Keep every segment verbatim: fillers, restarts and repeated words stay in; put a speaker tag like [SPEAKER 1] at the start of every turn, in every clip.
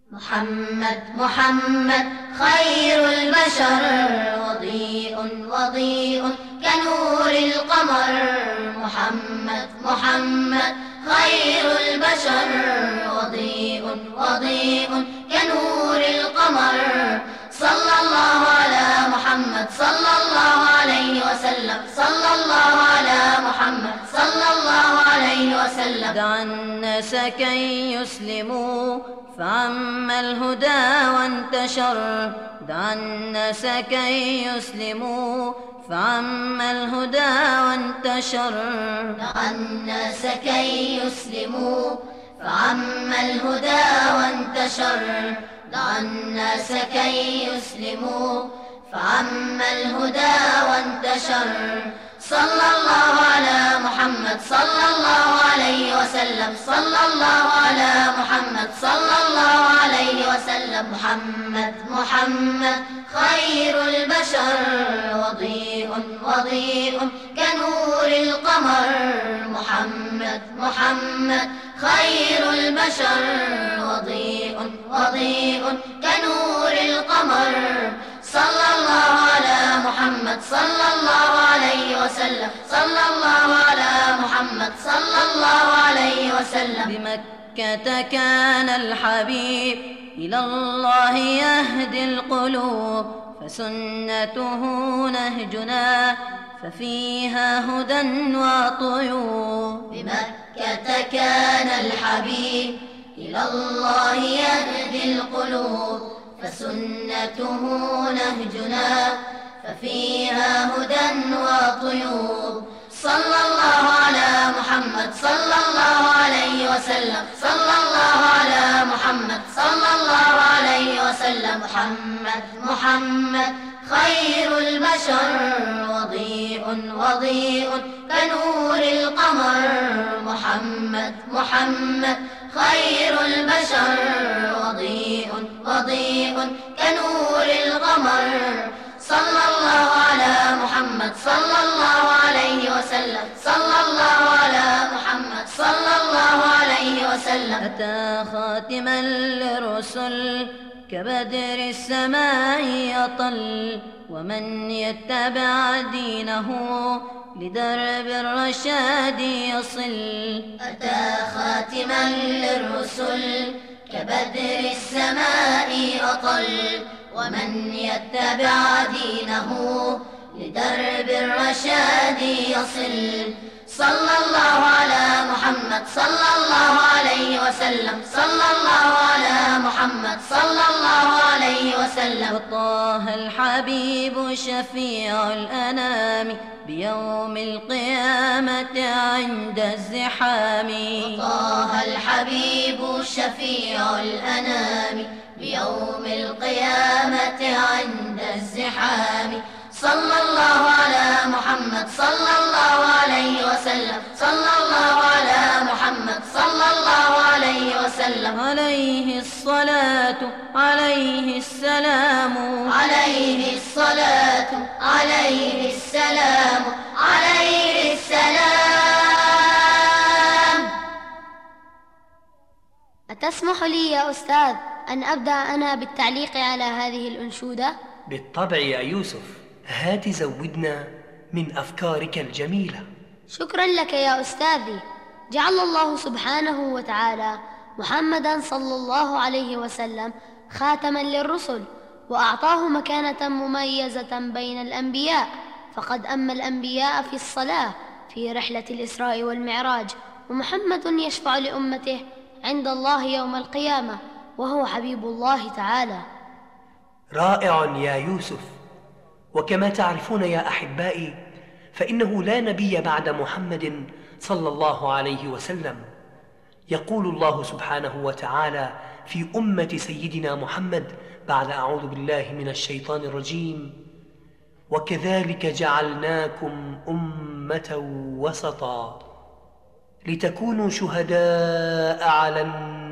[SPEAKER 1] محمد محمد خير البشر، وضيء وضيء كنور القمر. محمد محمد خير البشر، وضيء وضيء كنور القمر. صلى الله على محمد صلى الله عليه وسلم، صلى الله على محمد صلى الله عليه وسلم.
[SPEAKER 2] دعا الناس كي يسلموا فعم الهدى وانتشر. دعا الناس كي يسلموا فعم الهدى وانتشر.
[SPEAKER 1] دعا الناس كي يسلموا فعم الهدى وانتشر. دعا الناس كي يسلموا فعم الهدى وانتشر. صلى الله على محمد صلى الله عليه وسلم، صلى الله على محمد صلى الله عليه وسلم. محمد محمد خير البشر، وضيء وضيء كنور القمر. محمد محمد خير البشر، وضيء وضيء كنور القمر. صلى الله على محمد صلى الله عليه وسلم، صلى الله على محمد صلى الله عليه وسلم.
[SPEAKER 2] بمكة كان الحبيب إلى الله يهدي القلوب، فسنته نهجنا ففيها هدى وطيوب.
[SPEAKER 1] بمكة كان الحبيب إلى الله يهدي القلوب، فسنته نهجنا ففيها هدى وطيوب. صلى الله على محمد صلى الله عليه وسلم، صلى الله على محمد صلى الله عليه وسلم. محمد محمد خير البشر، وضيء وضيء كنور القمر. محمد محمد خير البشر، وضيء وضيء كنور القمر. صلى الله على محمد صلى الله عليه وسلم، صلى الله على محمد صلى الله عليه وسلم.
[SPEAKER 2] أتى خاتما للرسل كبدر السماء يطل، ومن يتبع دينه لدرب الرشاد يصل.
[SPEAKER 1] أتى خاتما للرسل كبدر السماء أطل، ومن يتبع دينه لدرب الرشاد يصل. صلى الله على محمد صلى الله عليه وسلم، صلى الله على محمد صلى الله عليه وسلم.
[SPEAKER 2] وطه الحبيب شفيع الأنام بيوم القيامة عند الزحام.
[SPEAKER 1] وطه الحبيب شفيع الأنام بيوم القيامة عند الزحام. صلى الله على محمد صلى الله عليه وسلم، صلى الله على محمد صلى الله عليه وسلم.
[SPEAKER 2] عليه الصلاة عليه السلام،
[SPEAKER 1] عليه الصلاة عليه السلام، عليه السلام.
[SPEAKER 3] أتسمح لي يا أستاذ أن أبدأ أنا بالتعليق على هذه الأنشودة؟
[SPEAKER 4] بالطبع يا يوسف، هات زودنا من أفكارك الجميلة.
[SPEAKER 3] شكرا لك يا أستاذي. جعل الله سبحانه وتعالى محمدا صلى الله عليه وسلم خاتما للرسل، وأعطاه مكانة مميزة بين الأنبياء، فقد أما الأنبياء في الصلاة في رحلة الإسراء والمعراج، ومحمد يشفع لأمته عند الله يوم القيامة، وهو حبيب الله تعالى.
[SPEAKER 4] رائع يا يوسف. وكما تعرفون يا أحبائي، فإنه لا نبي بعد محمد صلى الله عليه وسلم. يقول الله سبحانه وتعالى في أمة سيدنا محمد بعد أعوذ بالله من الشيطان الرجيم: وكذلك جعلناكم أمة وسطا لتكونوا شهداء على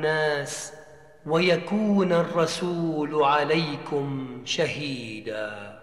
[SPEAKER 4] الناس ويكون الرسول عليكم شهيدا.